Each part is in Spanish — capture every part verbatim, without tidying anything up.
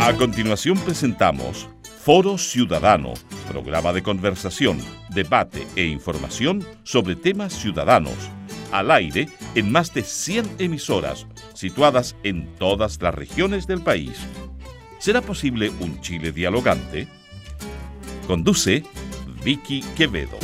A continuación presentamos Foro Ciudadano, programa de conversación, debate e información sobre temas ciudadanos, al aire en más de cien emisoras, situadas en todas las regiones del país. ¿Será posible un Chile dialogante? Conduce Vicky Quevedo.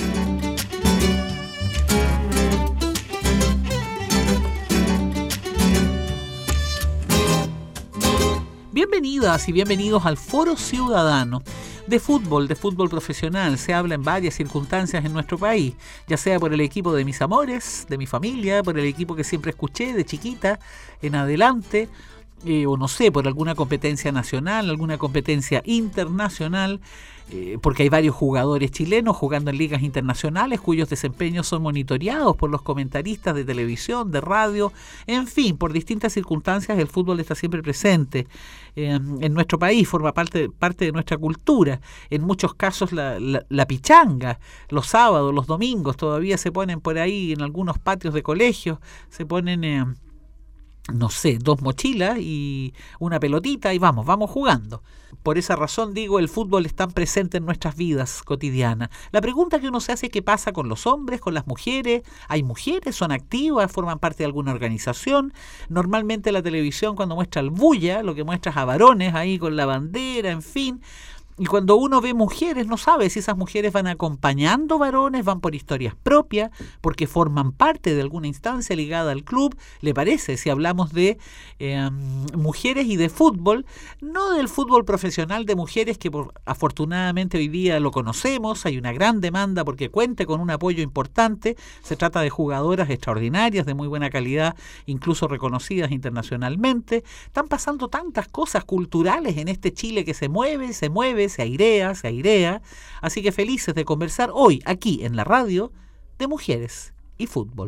Bienvenidas y bienvenidos al Foro Ciudadano. De fútbol, de fútbol profesional, se habla en varias circunstancias en nuestro país, ya sea por el equipo de mis amores, de mi familia, por el equipo que siempre escuché de chiquita en adelante, eh, o no sé, por alguna competencia nacional, alguna competencia internacional, eh, porque hay varios jugadores chilenos jugando en ligas internacionales cuyos desempeños son monitoreados por los comentaristas de televisión, de radio, en fin, por distintas circunstancias el fútbol está siempre presente eh, en nuestro país, forma parte, parte de nuestra cultura. En muchos casos la, la, la pichanga, los sábados, los domingos todavía se ponen por ahí en algunos patios de colegios, se ponen... Eh, no sé, dos mochilas y una pelotita y vamos, vamos jugando. Por esa razón digo, el fútbol es tan presente en nuestras vidas cotidianas. La pregunta que uno se hace es qué pasa con los hombres, con las mujeres. ¿Hay mujeres? ¿Son activas? ¿Forman parte de alguna organización? Normalmente la televisión cuando muestra el bulla, lo que muestra es a varones ahí con la bandera, en fin... Y cuando uno ve mujeres, no sabe si esas mujeres van acompañando varones, van por historias propias, porque forman parte de alguna instancia ligada al club. ¿Le parece? Si hablamos de eh, mujeres y de fútbol, no del fútbol profesional de mujeres, que por, afortunadamente hoy día lo conocemos, hay una gran demanda porque cuente con un apoyo importante. Se trata de jugadoras extraordinarias, de muy buena calidad, incluso reconocidas internacionalmente. Están pasando tantas cosas culturales en este Chile que se mueve, se mueve, se airea, se airea, así que felices de conversar hoy aquí en la radio de mujeres y fútbol.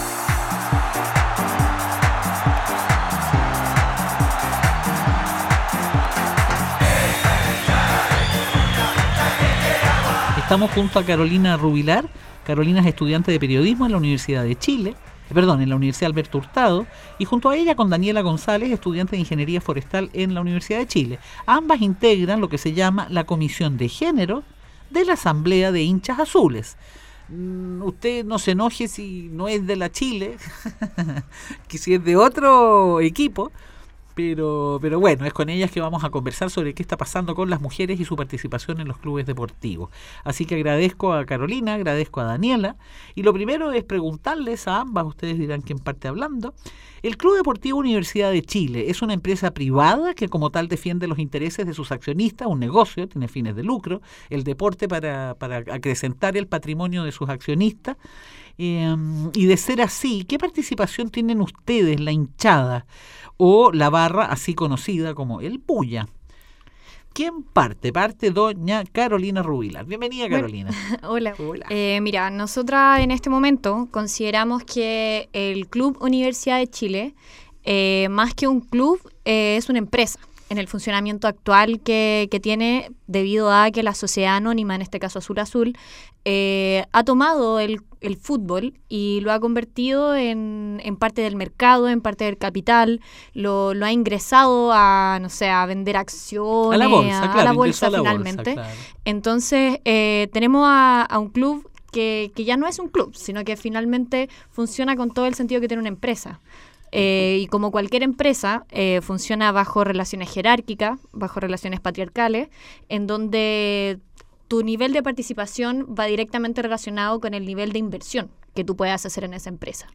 Estamos junto a Carolina Rubilar. Carolina es estudiante de periodismo en la Universidad de Chile, perdón, en la Universidad Alberto Hurtado, y junto a ella con Daniela González, estudiante de Ingeniería Forestal en la Universidad de Chile. Ambas integran lo que se llama la Comisión de Género de la Asamblea de Hinchas Azules. Mm, usted no se enoje si no es de la Chile, que si es de otro equipo, pero, pero bueno, es con ellas que vamos a conversar sobre qué está pasando con las mujeres y su participación en los clubes deportivos. Así que agradezco a Carolina, agradezco a Daniela, y lo primero es preguntarles a ambas, ustedes dirán quién parte hablando. El Club Deportivo Universidad de Chile es una empresa privada que como tal defiende los intereses de sus accionistas, un negocio, tiene fines de lucro, el deporte para, para acrecentar el patrimonio de sus accionistas. Eh, y de ser así, ¿qué participación tienen ustedes, la hinchada o la barra así conocida como el Bulla? ¿Quién parte? Parte doña Carolina Rubilar. Bienvenida, Carolina. Bueno, hola. Hola. Eh, mira, nosotras en este momento consideramos que el Club Universidad de Chile, eh, más que un club, eh, es una empresa en el funcionamiento actual que, que tiene, debido a que la sociedad anónima, en este caso Azul Azul, eh, ha tomado el, el fútbol y lo ha convertido en, en parte del mercado, en parte del capital, lo, lo ha ingresado a, no sé, a vender acciones, a la bolsa, a, claro, a la bolsa a la finalmente. Bolsa, claro. Entonces, eh, tenemos a, a un club que, que ya no es un club, sino que finalmente funciona con todo el sentido que tiene una empresa. Eh, y como cualquier empresa, eh, funciona bajo relaciones jerárquicas, bajo relaciones patriarcales, en donde tu nivel de participación va directamente relacionado con el nivel de inversión que tú puedas hacer en esa empresa.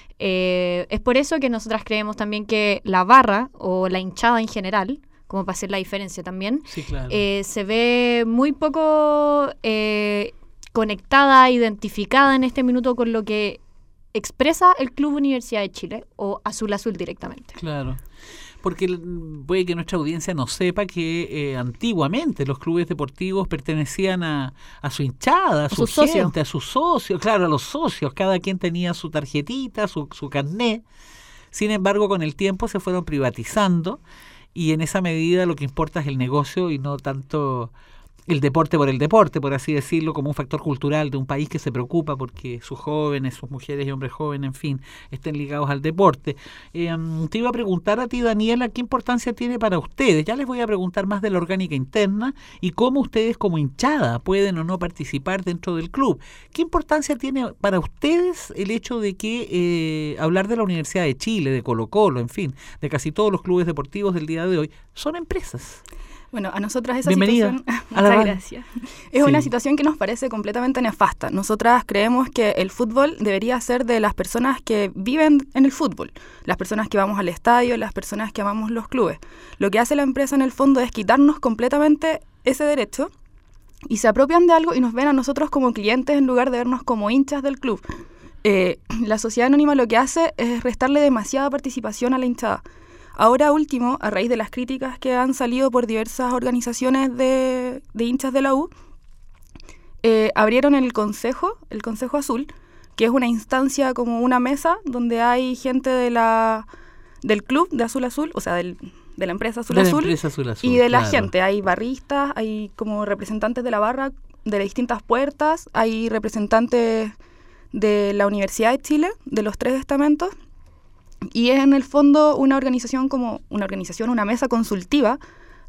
Eh, es por eso que nosotras creemos también que la barra o la hinchada en general, como para hacer la diferencia también, sí, claro. eh, se ve muy poco eh, conectada, identificada en este minuto con lo que expresa el Club Universidad de Chile o Azul Azul directamente. Claro, porque puede que nuestra audiencia no sepa que eh, antiguamente los clubes deportivos pertenecían a, a su hinchada, a, a su gente, socios. a sus socios, claro, a los socios, cada quien tenía su tarjetita, su, su carnet. Sin embargo, con el tiempo se fueron privatizando y en esa medida lo que importa es el negocio y no tanto el deporte por el deporte, por así decirlo, como un factor cultural de un país que se preocupa porque sus jóvenes, sus mujeres y hombres jóvenes, en fin, estén ligados al deporte. Eh, te iba a preguntar a ti, Daniela, ¿qué importancia tiene para ustedes? Ya les voy a preguntar más de la orgánica interna y cómo ustedes como hinchada pueden o no participar dentro del club. ¿Qué importancia tiene para ustedes el hecho de que eh, hablar de la Universidad de Chile, de Colo-Colo, en fin, de casi todos los clubes deportivos del día de hoy, son empresas? Bueno, a nosotras esa Bienvenida situación, a la muchas radio. gracias, es Sí. una situación que nos parece completamente nefasta. Nosotras creemos que el fútbol debería ser de las personas que viven en el fútbol, las personas que vamos al estadio, las personas que amamos los clubes. Lo que hace la empresa en el fondo es quitarnos completamente ese derecho y se apropian de algo y nos ven a nosotros como clientes en lugar de vernos como hinchas del club. Eh, la sociedad anónima lo que hace es restarle demasiada participación a la hinchada. Ahora último, a raíz de las críticas que han salido por diversas organizaciones de, de hinchas de la U, eh, abrieron el Consejo, el Consejo Azul, que es una instancia como una mesa donde hay gente de la, del club de Azul Azul, o sea, del, de la empresa Azul De la Azul, empresa Azul Azul, y de la claro. gente. Hay barristas, hay como representantes de la barra de las distintas puertas, hay representantes de la Universidad de Chile, de los tres estamentos, y es en el fondo una organización como una organización, una mesa consultiva,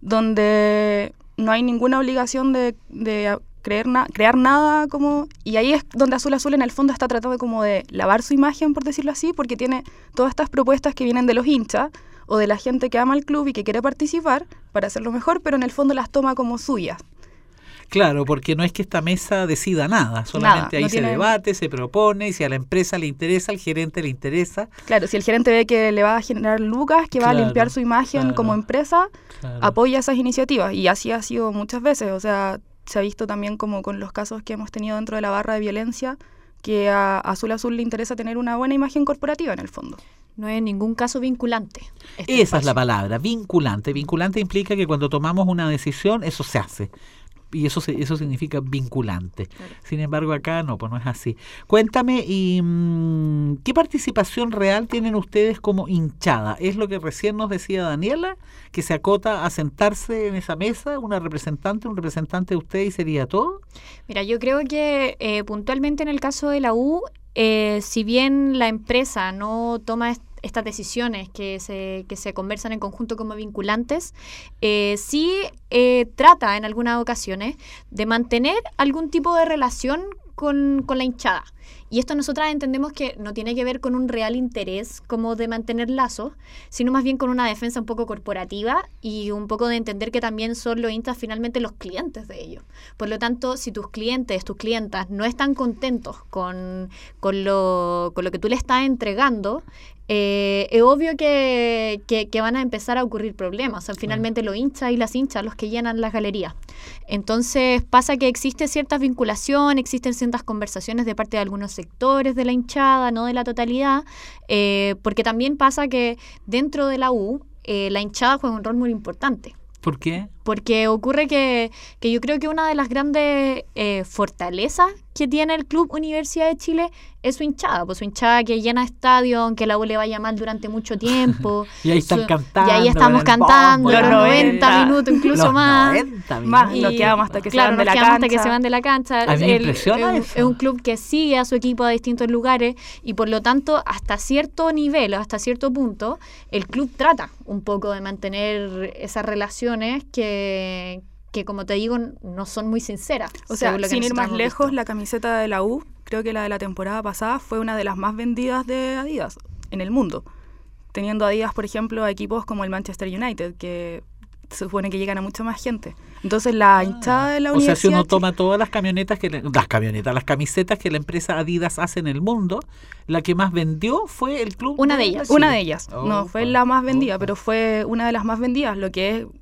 donde no hay ninguna obligación de, de creer na- crear nada como, y ahí es donde Azul Azul en el fondo está tratando como de lavar su imagen, por decirlo así, porque tiene todas estas propuestas que vienen de los hinchas o de la gente que ama el club y que quiere participar para hacerlo mejor, pero en el fondo las toma como suyas. Claro, porque no es que esta mesa decida nada, solamente Nada, ahí no se tiene- debate, se propone, y si a la empresa le interesa, al gerente le interesa. Claro, si el gerente ve que le va a generar lucas, que va Claro, a limpiar su imagen claro. como empresa, Claro. apoya esas iniciativas, y así ha sido muchas veces. O sea, se ha visto también como con los casos que hemos tenido dentro de la barra de violencia, que a Azul Azul le interesa tener una buena imagen corporativa en el fondo. No es en ningún caso vinculante. este Esa es espacio. la palabra, vinculante. Vinculante implica que cuando tomamos una decisión, eso se hace. Y eso se- eso significa vinculante. Claro. Sin embargo, acá no, pues no es así. Cuéntame, y, mm, ¿qué participación real tienen ustedes como hinchada? ¿Es lo que recién nos decía Daniela, que se acota a sentarse en esa mesa, una representante, un representante de usted y sería todo? Mira, yo creo que eh, puntualmente en el caso de la U, eh, si bien la empresa no toma est- estas decisiones que se, que se conversan en conjunto como vinculantes, eh, sí eh, trata en algunas ocasiones de mantener algún tipo de relación con, con la hinchada. Y esto nosotras entendemos que no tiene que ver con un real interés como de mantener lazos, sino más bien con una defensa un poco corporativa y un poco de entender que también son los hinchas finalmente los clientes de ellos. Por lo tanto, si tus clientes, tus clientas no están contentos con, con, lo, con lo que tú le estás entregando, eh, es obvio que, que, que van a empezar a ocurrir problemas. Son finalmente los hinchas y las hinchas los que llenan las galerías. Entonces pasa que existe cierta vinculación, existen ciertas conversaciones de parte de algunos sectores de la hinchada, no de la totalidad, eh, porque también pasa que dentro de la U eh, la hinchada juega un rol muy importante. ¿Por qué? Porque ocurre que, que yo creo que una de las grandes eh, fortalezas que tiene el Club Universidad de Chile es su hinchada, pues su hinchada que llena estadio, aunque la U le vaya mal durante mucho tiempo. Y ahí están Su- cantando. Y ahí estamos con el cantando bombo, los los noventa noventa, minutos, incluso los más. noventa Más, minutos. nos quedamos hasta que se Claro, van de nos la quedamos hasta que cancha. se van de la cancha. A mí me El- impresiona es, eso. es un club que sigue a su equipo a distintos lugares y por lo tanto hasta cierto nivel, hasta cierto punto, el club trata un poco de mantener esas relaciones que, que como te digo, no son muy sinceras. O sea, según lo que sin ir nosotros más hemos lejos, visto. la camiseta de la U, creo que la de la temporada pasada fue una de las más vendidas de Adidas en el mundo, teniendo Adidas, por ejemplo, a equipos como el Manchester United, que se supone que llegan a mucha más gente. Entonces la hinchada de la O sea, universidad... si uno de toma todas las camionetas, que le- las camionetas, las camisetas que la empresa Adidas hace en el mundo, la que más vendió fue el club. Una de ellas. Chile. Una de ellas, Opa, no fue la más vendida, opa. pero fue una de las más vendidas, lo que es,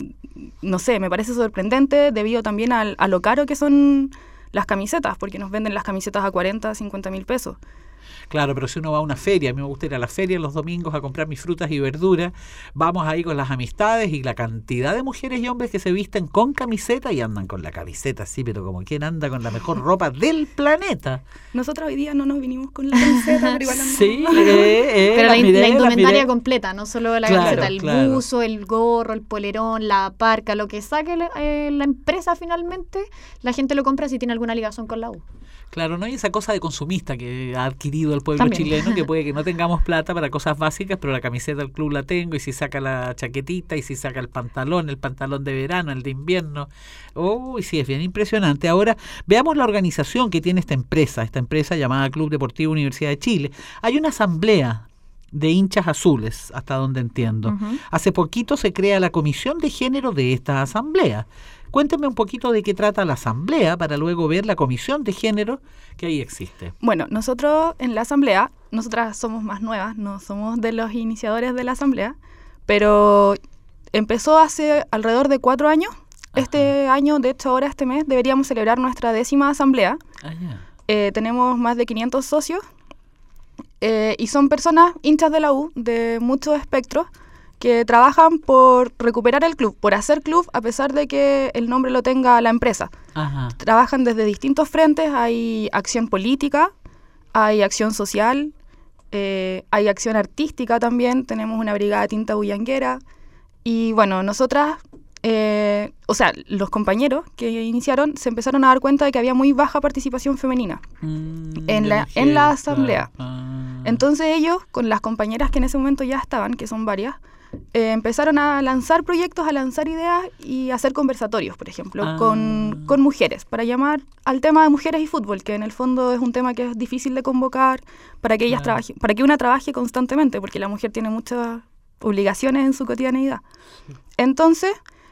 no sé, me parece sorprendente debido también al, a lo caro que son las camisetas, porque nos venden las camisetas a cuarenta, cincuenta mil pesos. Claro, pero si uno va a una feria, a mí me gusta ir a la feria los domingos a comprar mis frutas y verduras, vamos ahí con las amistades y la cantidad de mujeres y hombres que se visten con camiseta y andan con la camiseta, sí, pero como quien anda con la mejor ropa del planeta. Nosotros hoy día no nos vinimos con la camiseta, pero igual andamos. Sí, eh, eh, pero la, miré, la indumentaria la completa, no solo la claro, camiseta, el claro. buzo, el gorro, el polerón, la parca, lo que saque eh, la empresa finalmente, la gente lo compra si tiene alguna ligación con la U. Claro, no hay esa cosa de consumista que ha adquirido el pueblo También. chileno, que puede que no tengamos plata para cosas básicas, pero la camiseta del club la tengo, y si saca la chaquetita, y si saca el pantalón, el pantalón de verano, el de invierno. Uy, sí, es bien impresionante. Ahora, veamos la organización que tiene esta empresa, esta empresa llamada Club Deportivo Universidad de Chile. Hay una asamblea de hinchas azules, hasta donde entiendo. Uh-huh. Hace poquito se crea la comisión de género de esta asamblea. Cuénteme un poquito de qué trata la asamblea para luego ver la comisión de género que ahí existe. Bueno, nosotros en la asamblea, nosotras somos más nuevas, no somos de los iniciadores de la asamblea, pero empezó hace alrededor de cuatro años. Ajá. Este año, de hecho ahora este mes, deberíamos celebrar nuestra décima asamblea. Ah, yeah. eh, tenemos más de quinientos socios eh, y son personas hinchas de la U, de muchos espectros, que trabajan por recuperar el club, por hacer club, a pesar de que el nombre lo tenga la empresa. Ajá. Trabajan desde distintos frentes, hay acción política, hay acción social, eh, hay acción artística también, tenemos una brigada tinta bullanguera, y bueno, nosotras, eh, o sea, los compañeros que iniciaron se empezaron a dar cuenta de que había muy baja participación femenina mm, en, la, mujeres, en la asamblea. Claro. Ah. Entonces ellos, con las compañeras que en ese momento ya estaban, que son varias, Eh, empezaron a lanzar proyectos, a lanzar ideas y a hacer conversatorios, por ejemplo, ah. con, con mujeres, para llamar al tema de mujeres y fútbol, que en el fondo es un tema que es difícil de convocar, para que ellas claro. trabajen, para que una trabaje constantemente, porque la mujer tiene muchas obligaciones en su cotidianeidad. Entonces,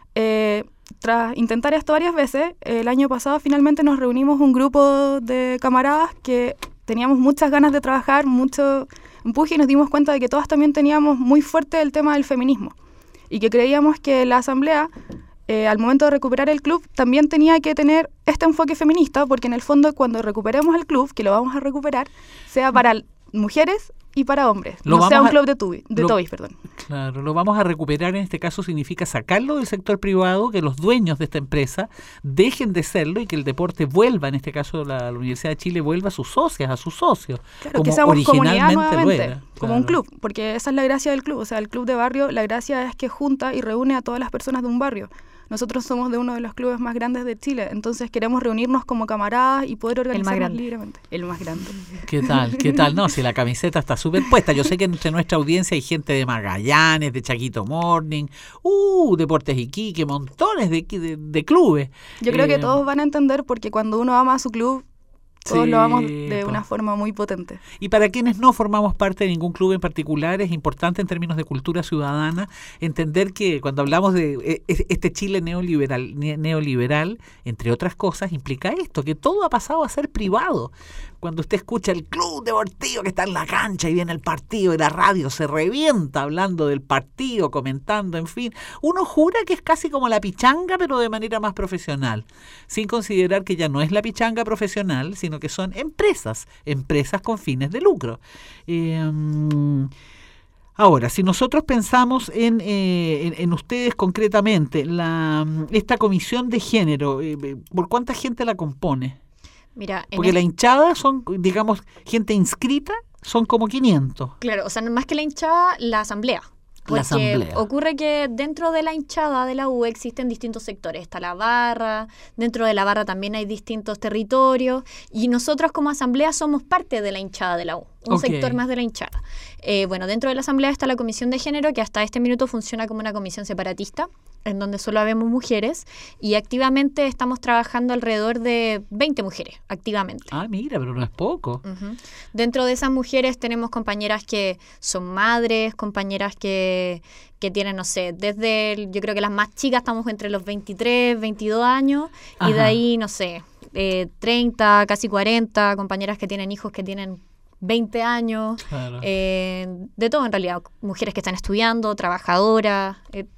eh, tras intentar esto varias veces, el año pasado finalmente nos reunimos un grupo de camaradas que teníamos muchas ganas de trabajar, mucho empuje, y nos dimos cuenta de que todas también teníamos muy fuerte el tema del feminismo y que creíamos que la asamblea, eh, al momento de recuperar el club, también tenía que tener este enfoque feminista, porque en el fondo cuando recuperemos el club, que lo vamos a recuperar, sea para mujeres y para hombres, Lo no sea un a, club de, tubi, de lo, toys, perdón. Claro, lo vamos a recuperar. En este caso significa sacarlo del sector privado, que los dueños de esta empresa dejen de serlo y que el deporte vuelva, en este caso la, la Universidad de Chile vuelva a sus socias, a sus socios, claro, como que seamos comunidad originalmente lo nuevamente, era. como Claro. un club, porque esa es la gracia del club, o sea, el club de barrio, la gracia es que junta y reúne a todas las personas de un barrio. Nosotros somos de uno de los clubes más grandes de Chile, entonces queremos reunirnos como camaradas y poder organizarnos libremente. El más grande. ¿Qué tal? ¿Qué tal? No, si la camiseta está súper puesta. Yo sé que entre nuestra audiencia hay gente de Magallanes, de Chaquito Morning, uh, Deportes Iquique, montones de, de, de clubes. Yo creo eh, que todos van a entender, porque cuando uno ama a su club, todos sí, lo amamos de pues. una forma muy potente. Y para quienes no formamos parte de ningún club en particular, es importante en términos de cultura ciudadana entender que cuando hablamos de este Chile neoliberal, neoliberal, entre otras cosas, implica esto, que todo ha pasado a ser privado. Cuando usted escucha el club deportivo que está en la cancha y viene el partido y la radio se revienta hablando del partido, comentando, en fin, uno jura que es casi como la pichanga, pero de manera más profesional, sin considerar que ya no es la pichanga profesional, sino que son empresas, empresas con fines de lucro. Eh, Ahora, si nosotros pensamos en, eh, en, en ustedes concretamente, la, esta comisión de género, eh, ¿por cuánta gente la compone? Mira, Porque en la el... hinchada son, digamos, gente inscrita, son como quinientos. Claro, o sea, más que la hinchada, la asamblea. Porque La asamblea. ocurre que dentro de la hinchada de la U existen distintos sectores. Está la barra, dentro de la barra también hay distintos territorios, y nosotros como asamblea somos parte de la hinchada de la U, un Okay. sector más de la hinchada. Eh, bueno, dentro de la asamblea está la comisión de género, que hasta este minuto funciona como una comisión separatista, en donde solo habemos mujeres, y activamente estamos trabajando alrededor de veinte mujeres, activamente. Ah, mira, pero no es poco. Uh-huh. Dentro de esas mujeres tenemos compañeras que son madres, compañeras que, que tienen, no sé, desde, yo creo que las más chicas estamos entre los veintitrés, veintidós años, Ajá. y de ahí, no sé, eh, treinta, casi cuarenta, compañeras que tienen hijos que tienen veinte años, Claro. eh, de todo en realidad, mujeres que están estudiando, trabajadoras, eh,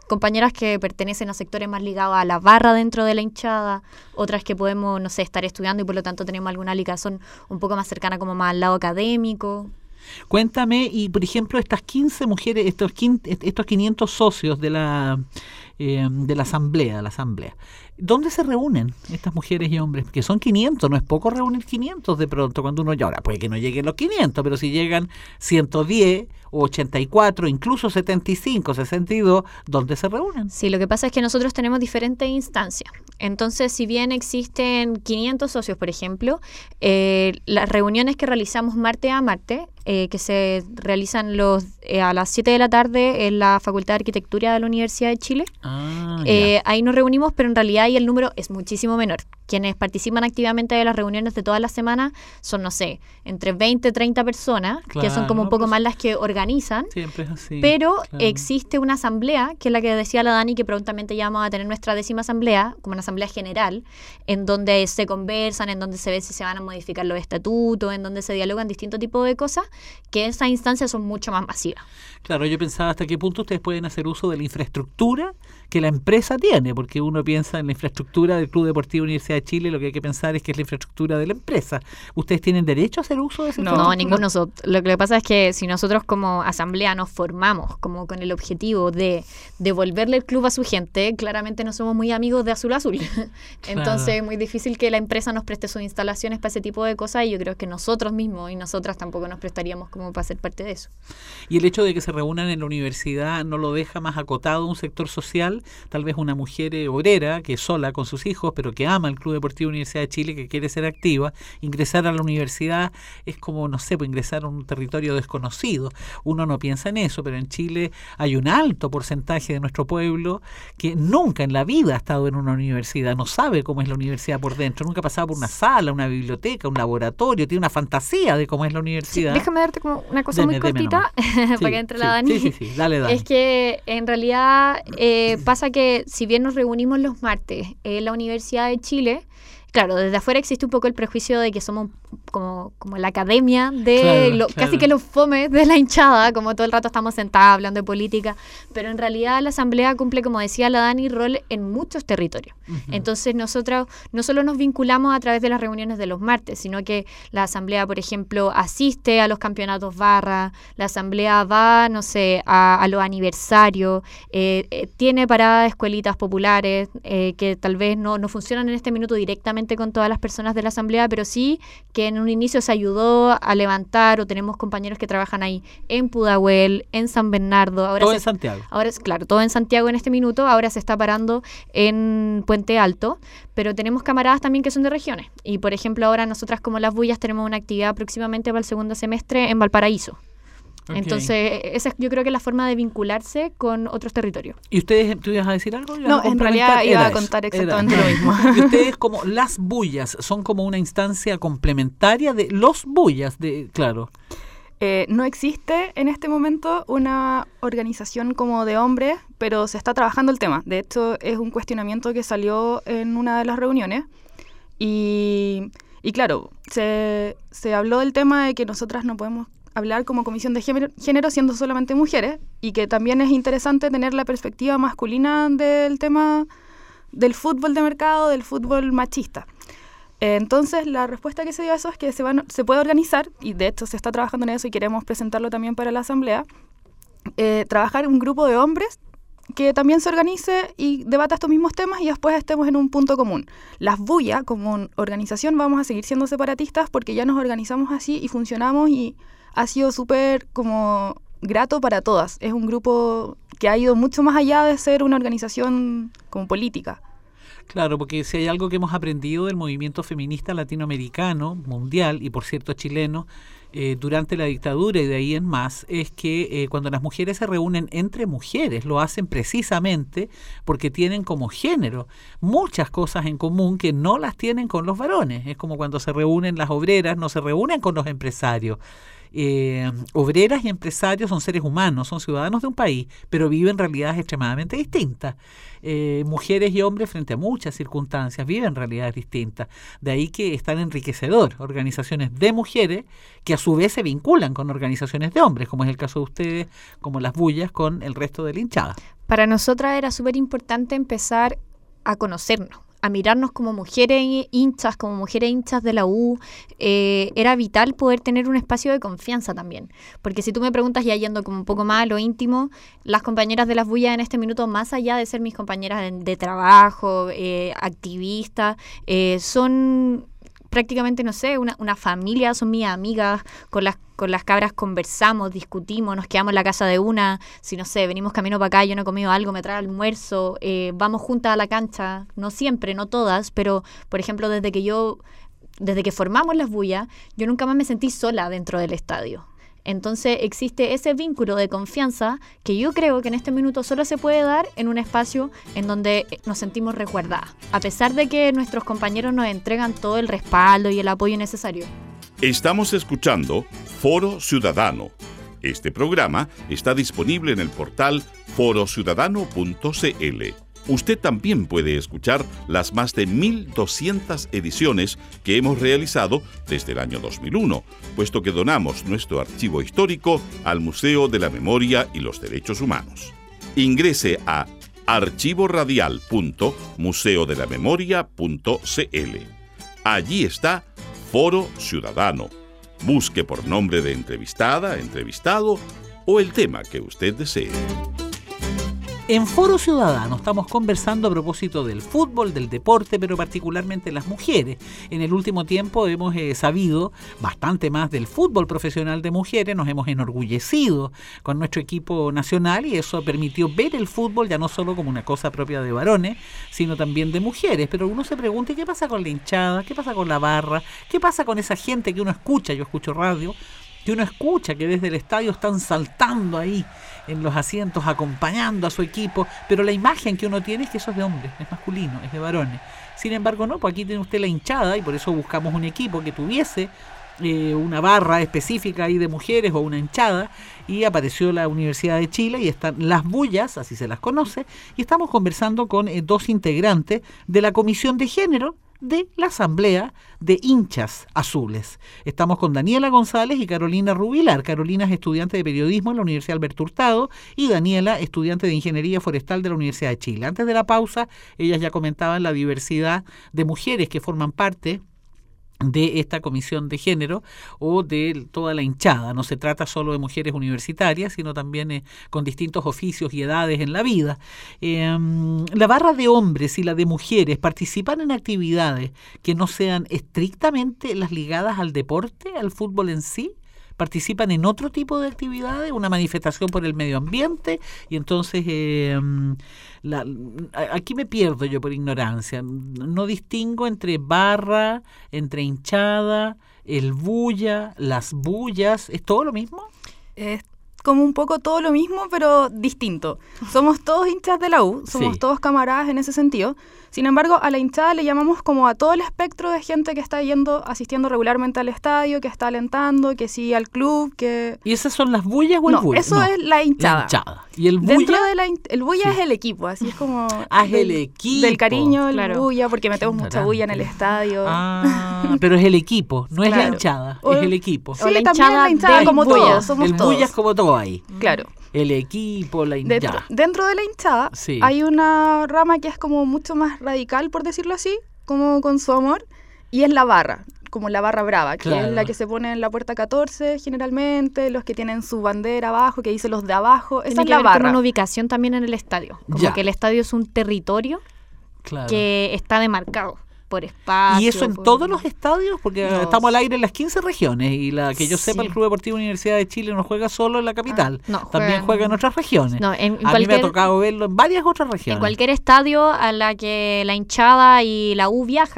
compañeras que pertenecen a sectores más ligados a la barra dentro de la hinchada, otras que podemos, no sé, estar estudiando y por lo tanto tenemos alguna ligazón un poco más cercana como más al lado académico. Cuéntame, y por ejemplo, estas quince mujeres, estos estos quinientos socios de la eh, de la asamblea, la asamblea, ¿dónde se reúnen estas mujeres y hombres? Que son quinientos, no es poco reunir quinientos de pronto cuando uno ya, ahora puede que no lleguen los quinientos, pero si llegan ciento diez o ochenta y cuatro, incluso setenta y cinco, sesenta y dos, ¿dónde se reúnen? Sí, lo que pasa es que nosotros tenemos diferentes instancias. Entonces, si bien existen quinientos socios, por ejemplo, eh, las reuniones que realizamos martes a martes, eh, que se realizan los eh, a las siete de la tarde en la Facultad de Arquitectura de la Universidad de Chile, Ah, eh, ahí nos reunimos, pero en realidad ahí el número es muchísimo menor. Quienes participan activamente de las reuniones de todas las semanas son, no sé, entre veinte, treinta personas, Claro, que son como un no, poco pues, más las que organizan. siempre es así. Pero claro. existe una asamblea, que es la que decía la Dani, que prontamente ya vamos a tener nuestra décima asamblea, como una asamblea general, en donde se conversan, en donde se ve si se van a modificar los estatutos, en donde se dialogan distintos tipos de cosas, que esas instancias son mucho más masivas. Claro, yo pensaba hasta qué punto ustedes pueden hacer uso de la infraestructura que la empresa tiene, porque uno piensa en la infraestructura del Club Deportivo Universidad de Chile, lo que hay que pensar es que es la infraestructura de la empresa. ¿Ustedes tienen derecho a hacer uso de esa No, infraestructura? ninguno de nosotros. Lo que pasa es que si nosotros como asamblea nos formamos como con el objetivo de devolverle el club a su gente, claramente no somos muy amigos de Azul Azul. Entonces es muy difícil que la empresa nos preste sus instalaciones para ese tipo de cosas y yo creo que nosotros mismos y nosotras tampoco nos prestaríamos como para ser parte de eso. Y el hecho de que se reúnan en la universidad no lo deja más acotado un sector social, tal vez una mujer eh, obrera que es sola con sus hijos, pero que ama el Club Deportivo Universidad de Chile, que quiere ser activa. Ingresar a la universidad es como, no sé, pues ingresar a un territorio desconocido. Uno no piensa en eso, pero en Chile hay un alto porcentaje de nuestro pueblo que nunca en la vida ha estado en una universidad, no sabe cómo es la universidad por dentro, nunca ha pasado por una sala, una biblioteca, un laboratorio, tiene una fantasía de cómo es la Sí, universidad. déjame darte como una cosa Deme, muy deme cortita nomás. para Sí, que entre sí, la Dani. Sí, sí, sí, dale, Dani. Es que en realidad eh, pasa que si bien nos reunimos los martes en la Universidad de Chile, claro, desde afuera existe un poco el prejuicio de que somos como, como la academia de Claro, lo, claro. casi que los fomes de la hinchada, como todo el rato estamos sentados hablando de política, pero en realidad la asamblea cumple, como decía la Dani, rol en muchos territorios. Ujú. Entonces nosotros no solo nos vinculamos a través de las reuniones de los martes, sino que la asamblea, por ejemplo, asiste a los campeonatos barra, la asamblea va, no sé, a, a los aniversarios, eh, eh, tiene paradas de escuelitas populares eh, que tal vez no, no funcionan en este minuto directamente con todas las personas de la asamblea, pero sí que en un inicio se ayudó a levantar, o tenemos compañeros que trabajan ahí en Pudahuel, en San Bernardo. Ahora Todo se- en Santiago. Ahora es claro, todo en Santiago en este minuto, ahora se está parando en Puente Alto, pero tenemos camaradas también que son de regiones. Y por ejemplo, ahora nosotras como Las Bullas tenemos una actividad próximamente para el segundo semestre en Valparaíso. Ok. Entonces, esa es, yo creo que es la forma de vincularse con otros territorios. ¿Y ustedes, tú ibas a decir algo? ¿Ibas No, a en complementar? realidad iba Era a eso, contar era- exactamente lo mismo. Y ustedes como Las Bullas son como una instancia complementaria de Los Bullas, de claro. Eh, no existe en este momento una organización como de hombres, pero se está trabajando el tema. De hecho, es un cuestionamiento que salió en una de las reuniones. Y, y claro, se, se habló del tema de que nosotras no podemos hablar como comisión de género, género siendo solamente mujeres, y que también es interesante tener la perspectiva masculina del tema del fútbol de mercado, del fútbol machista. Eh, Entonces, la respuesta que se dio a eso es que se, van, se puede organizar, y de hecho se está trabajando en eso y queremos presentarlo también para la asamblea, eh, trabajar un grupo de hombres que también se organice y debata estos mismos temas y después estemos en un punto común. Las Bullas, como organización, vamos a seguir siendo separatistas porque ya nos organizamos así y funcionamos, y ha sido súper como grato para todas. Es un grupo que ha ido mucho más allá de ser una organización como política. Claro, porque si hay algo que hemos aprendido del movimiento feminista latinoamericano, mundial y por cierto chileno, eh, durante la dictadura y de ahí en más, es que eh, cuando las mujeres se reúnen entre mujeres, lo hacen precisamente porque tienen como género muchas cosas en común que no las tienen con los varones. Es como cuando se reúnen las obreras, no se reúnen con los empresarios. eh, obreras y empresarios son seres humanos, son ciudadanos de un país, pero viven realidades extremadamente distintas. Eh, mujeres y hombres frente a muchas circunstancias viven realidades distintas. De ahí que es tan enriquecedor organizaciones de mujeres que a su vez se vinculan con organizaciones de hombres, como es el caso de ustedes, como las bullas con el resto de la hinchada. Para nosotras era súper importante empezar a conocernos, a mirarnos como mujeres hinchas, como mujeres hinchas de la U. Eh, era vital poder tener un espacio de confianza también, porque si tú me preguntas, ya yendo como un poco más a lo íntimo, las compañeras de las bullas en este minuto, más allá de ser mis compañeras de, de trabajo, eh, activistas, eh, son prácticamente, no sé, una, una familia, son mis amigas, con las con las cabras conversamos, discutimos, nos quedamos en la casa de una, si no sé, venimos camino para acá, yo no he comido algo, me trae almuerzo, eh, vamos juntas a la cancha, no siempre, no todas, pero por ejemplo desde que yo, desde que formamos las bullas, yo nunca más me sentí sola dentro del estadio. Entonces existe ese vínculo de confianza que yo creo que en este minuto solo se puede dar en un espacio en donde nos sentimos resguardadas, a pesar de que nuestros compañeros nos entregan todo el respaldo y el apoyo necesario. Estamos escuchando Foro Ciudadano. Este programa está disponible en el portal foro ciudadano punto c l. Usted también puede escuchar las más de mil doscientas ediciones que hemos realizado desde el año dos mil uno, puesto que donamos nuestro archivo histórico al Museo de la Memoria y los Derechos Humanos. Ingrese a archivo radial punto museo de la memoria punto c l. Allí está Foro Ciudadano. Busque por nombre de entrevistada, entrevistado o el tema que usted desee. En Foro Ciudadano estamos conversando a propósito del fútbol, del deporte, pero particularmente las mujeres. En el último tiempo hemos eh, sabido bastante más del fútbol profesional de mujeres, nos hemos enorgullecido con nuestro equipo nacional y eso permitió ver el fútbol ya no solo como una cosa propia de varones, sino también de mujeres. Pero uno se pregunta, ¿qué pasa con la hinchada? ¿Qué pasa con la barra? ¿Qué pasa con esa gente que uno escucha? Yo escucho radio, que uno escucha que desde el estadio están saltando ahí en los asientos acompañando a su equipo, pero la imagen que uno tiene es que eso es de hombres, es masculino, es de varones. Sin embargo, no, pues aquí tiene usted la hinchada y por eso buscamos un equipo que tuviese eh, una barra específica ahí de mujeres o una hinchada, y apareció la Universidad de Chile y están las bullas, así se las conoce, y estamos conversando con eh, dos integrantes de la Comisión de Género de la Asamblea de Hinchas Azules. Estamos con Daniela González y Carolina Rubilar. Carolina es estudiante de periodismo en la Universidad Alberto Hurtado y Daniela, estudiante de Ingeniería Forestal de la Universidad de Chile. Antes de la pausa, ellas ya comentaban la diversidad de mujeres que forman parte de esta comisión de género o de toda la hinchada. No se trata solo de mujeres universitarias, sino también eh, con distintos oficios y edades en la vida. Eh, la barra de hombres y la de mujeres participan en actividades que no sean estrictamente las ligadas al deporte, al fútbol en sí. Participan en otro tipo de actividades, una manifestación por el medio ambiente, y entonces eh, la, aquí me pierdo yo por ignorancia. No distingo entre barra, entre hinchada, el bulla, las bullas. ¿Es todo lo mismo? Es como un poco todo lo mismo, pero distinto. Somos todos hinchas de la U, somos sí. todos camaradas en ese sentido. Sin embargo, a la hinchada le llamamos como a todo el espectro de gente que está yendo, asistiendo regularmente al estadio, que está alentando, que sigue al club, que... ¿Y esas son las bullas o el no, bulla? Eso no, es la hinchada. La hinchada. ¿Y el bulla? Dentro de la hin- el bulla sí. es el equipo, así es como... Ah, es el equipo. Del cariño, el claro. bulla, porque metemos mucha bulla en el estadio. Ah, pero es el equipo, no es claro. la hinchada, O, es el equipo. Sí, o la también hinchada la hinchada del como bulla. todos, somos el todos. bulla es como todo ahí. Claro. El equipo, la Dentro, hinchada. dentro de la hinchada Sí. hay una rama que es como mucho más radical, por decirlo así, como con su amor, y es la barra, como la barra brava, que Claro. es la que se pone en la puerta catorce generalmente, los que tienen su bandera abajo, que dice los de abajo, esa Tiene es que la ver con barra. una ubicación también en el estadio. Como Ya. que el estadio es un territorio Claro. que está demarcado por espacio. ¿Y eso en por- todos los estadios? Porque No. estamos al aire en las quince regiones y la que yo sepa Sí. el Club Deportivo Universidad de Chile no juega solo en la capital, Ah, no, también juegan- juega en otras regiones. No, en, en A mí me ha cualquier, tocado verlo en varias otras en regiones. cualquier estadio a la que la hinchada y la U viaja,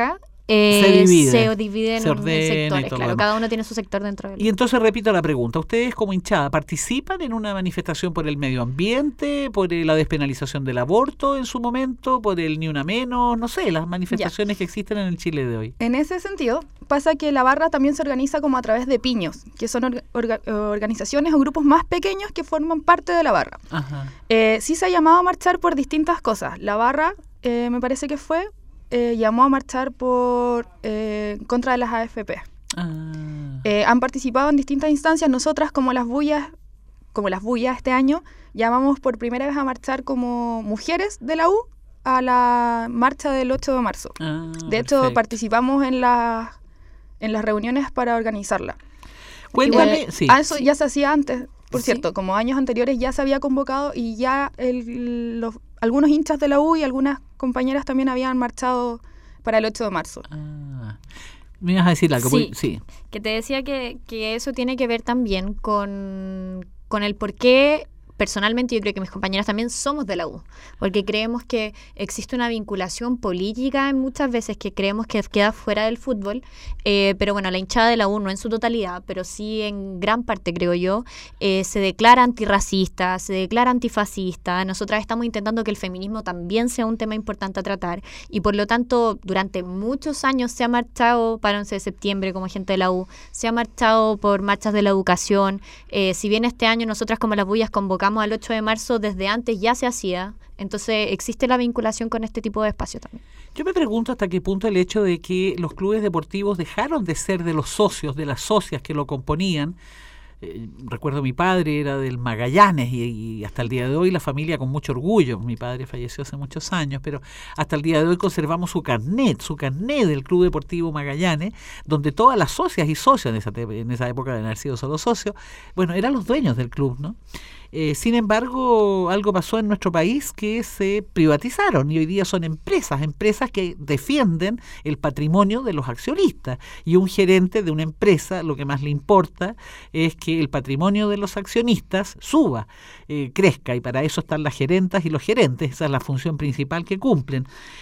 Eh, se divide, se divide en se ordena sectores, y todo claro, lo cada uno tiene su sector dentro de él. Y entonces repito la pregunta, ¿ustedes como hinchada participan en una manifestación por el medio ambiente, por la despenalización del aborto en su momento, por el Ni Una Menos, no sé, las manifestaciones ya. que existen en el Chile de hoy? En ese sentido, pasa que la barra también se organiza como a través de piños, que son orga- orga- organizaciones o grupos más pequeños que forman parte de la barra. Ajá. Eh, sí se ha llamado a marchar por distintas cosas. La barra, eh, me parece que fue... Eh, llamó a marchar por eh, contra de las A F P. Ah. Eh, han participado en distintas instancias. Nosotras, como las bullas, como las bullas este año, llamamos por primera vez a marchar como mujeres de la U a la marcha del ocho de marzo. Ah, de hecho, perfecto. participamos en las en las reuniones para organizarla. Cuéntame, Igual, sí. ah, eso ya se hacía antes, por Sí. cierto, como años anteriores ya se había convocado y ya el, los, algunos hinchas de la U y algunas compañeras también habían marchado para el ocho de marzo. Ah. Me ibas a decir algo. Sí. pues, sí. Que te decía que, que eso tiene que ver también con, con el por qué, personalmente yo creo que mis compañeras también somos de la U, porque creemos que existe una vinculación política en muchas veces que creemos que queda fuera del fútbol, eh, pero bueno, la hinchada de la U no en su totalidad, pero sí en gran parte creo yo, eh, se declara antirracista, se declara antifascista. Nosotras estamos intentando que el feminismo también sea un tema importante a tratar y por lo tanto durante muchos años se ha marchado para once de septiembre como gente de la U, se ha marchado por marchas de la educación, eh, si bien este año nosotras como las bullas convocamos al ocho de marzo, desde antes ya se hacía, entonces existe la vinculación con este tipo de espacio también. Yo me pregunto hasta qué punto el hecho de que los clubes deportivos dejaron de ser de los socios, de las socias que lo componían. Eh, recuerdo mi padre era del Magallanes y, y hasta el día de hoy la familia con mucho orgullo, mi padre falleció hace muchos años, pero hasta el día de hoy conservamos su carnet, su carnet del Club Deportivo Magallanes, donde todas las socias y socios, en esa, te- en esa época de haber sido solo socios, bueno, eran los dueños del club, ¿no? Eh, sin embargo, algo pasó en nuestro país que se privatizaron y hoy día son empresas, empresas que defienden el patrimonio de los accionistas. Y un gerente de una empresa lo que más le importa es que el patrimonio de los accionistas suba, eh, crezca, y para eso están las gerentas y los gerentes, esa es la función principal que cumplen.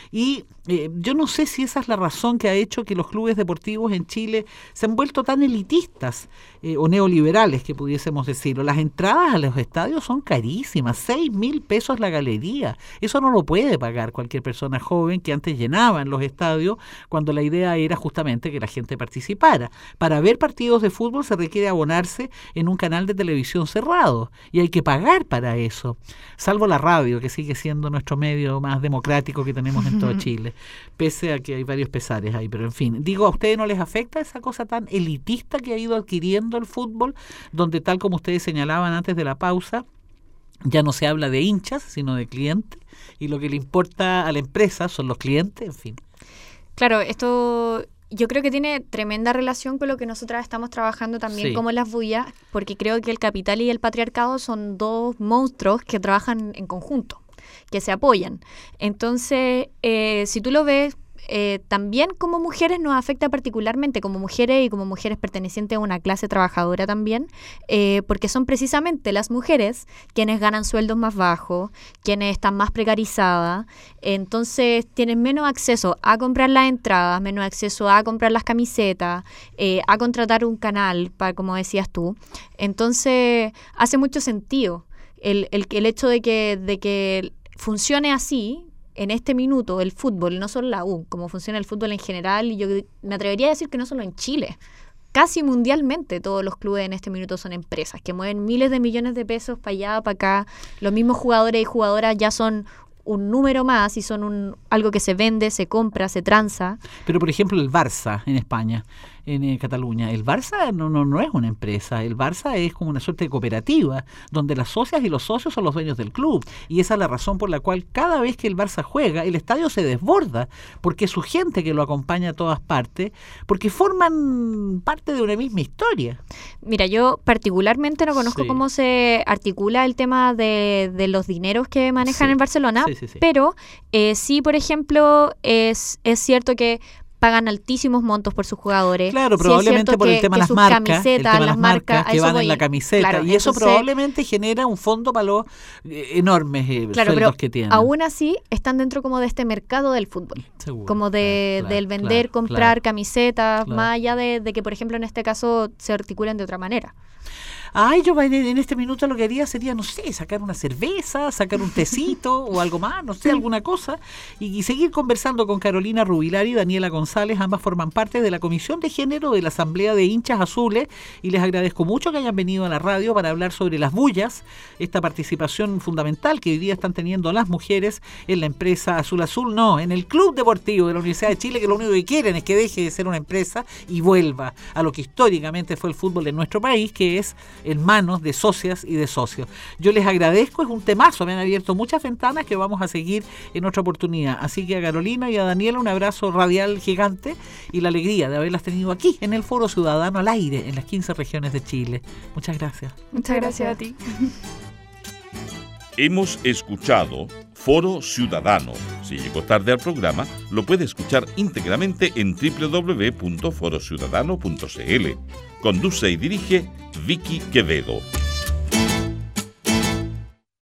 Y eh, yo no sé si esa es la razón que ha hecho que los clubes deportivos en Chile se han vuelto tan elitistas eh, o neoliberales, que pudiésemos decirlo. Las entradas a los estadios son carísimas, seis mil pesos la galería. Eso no lo puede pagar cualquier persona joven que antes llenaban los estadios cuando la idea era justamente que la gente participara. Para ver partidos de fútbol se requiere abonarse en un canal de televisión cerrado y hay que pagar para eso, salvo la radio, que sigue siendo nuestro medio más democrático que tenemos en todo Chile, pese a que hay varios pesares ahí, pero en fin, digo, ¿a ustedes no les afecta esa cosa tan elitista que ha ido adquiriendo el fútbol, donde tal como ustedes señalaban antes de la pausa, ya no se habla de hinchas, sino de clientes, y lo que le importa a la empresa son los clientes, en fin? Claro, esto yo creo que tiene tremenda relación con lo que nosotras estamos trabajando también Sí. como las bullas, porque creo que el capital y el patriarcado son dos monstruos que trabajan en conjunto, que se apoyan. Entonces, eh, si tú lo ves, eh, también como mujeres nos afecta particularmente, como mujeres y como mujeres pertenecientes a una clase trabajadora también, eh, porque son precisamente las mujeres quienes ganan sueldos más bajos, quienes están más precarizadas, entonces tienen menos acceso a comprar las entradas, menos acceso a comprar las camisetas, eh, a contratar un canal, para, como decías tú. Entonces hace mucho sentido el, el, el hecho de que, de que funcione así en este minuto el fútbol, no solo la U, como funciona el fútbol en general, y yo me atrevería a decir que no solo en Chile, casi mundialmente todos los clubes en este minuto son empresas que mueven miles de millones de pesos para allá, para acá. Los mismos jugadores y jugadoras ya son un número más y son un algo que se vende, se compra, se tranza. Pero por ejemplo el Barça en España, en eh, Cataluña, el Barça no, no, no es una empresa, el Barça es como una suerte de cooperativa, donde las socias y los socios son los dueños del club, y esa es la razón por la cual cada vez que el Barça juega, el estadio se desborda, porque es su gente que lo acompaña a todas partes, porque forman parte de una misma historia. Mira, yo particularmente no conozco Sí. cómo se articula el tema de, de los dineros que manejan Sí. en Barcelona, Sí, sí, sí. pero eh, sí, por ejemplo, es, es cierto que pagan altísimos montos por sus jugadores. Claro, Sí, probablemente es por el que, tema de que las sus marcas, el camisetas, tema de las las marcas marcas, a que eso van voy. en la camiseta, Claro, y eso entonces, probablemente genera un fondo para los eh, enormes eh, Claro, sueldos pero que tienen. aún así están dentro como de este mercado del fútbol. Seguro, Como de, claro, del claro, vender, claro, comprar claro. camisetas, claro. más allá de, de que, por ejemplo, en este caso se articulen de otra manera. Ay, yo en en este minuto lo que haría sería, no sé, sacar una cerveza, sacar un tecito o algo más, no sé, alguna cosa, y, y seguir conversando con Carolina Rubilar y Daniela González. Ambas forman parte de la Comisión de Género de la Asamblea de Hinchas Azules, y les agradezco mucho que hayan venido a la radio para hablar sobre las bullas, esta participación fundamental que hoy día están teniendo las mujeres en la empresa Azul Azul, no, en el Club Deportivo de la Universidad de Chile, que lo único que quieren es que deje de ser una empresa y vuelva a lo que históricamente fue el fútbol en nuestro país, que es en manos de socias y de socios. Yo les agradezco, es un temazo, me han abierto muchas ventanas que vamos a seguir en otra oportunidad. Así que a Carolina y a Daniela un abrazo radial gigante y la alegría de haberlas tenido aquí en el Foro Ciudadano al aire en las quince regiones de Chile. Muchas gracias. Muchas gracias a ti. Hemos escuchado Foro Ciudadano. Si llegó tarde al programa, lo puede escuchar íntegramente en doble u doble u doble u punto foro ciudadano punto c l. Conduce y dirige Vicky Quevedo.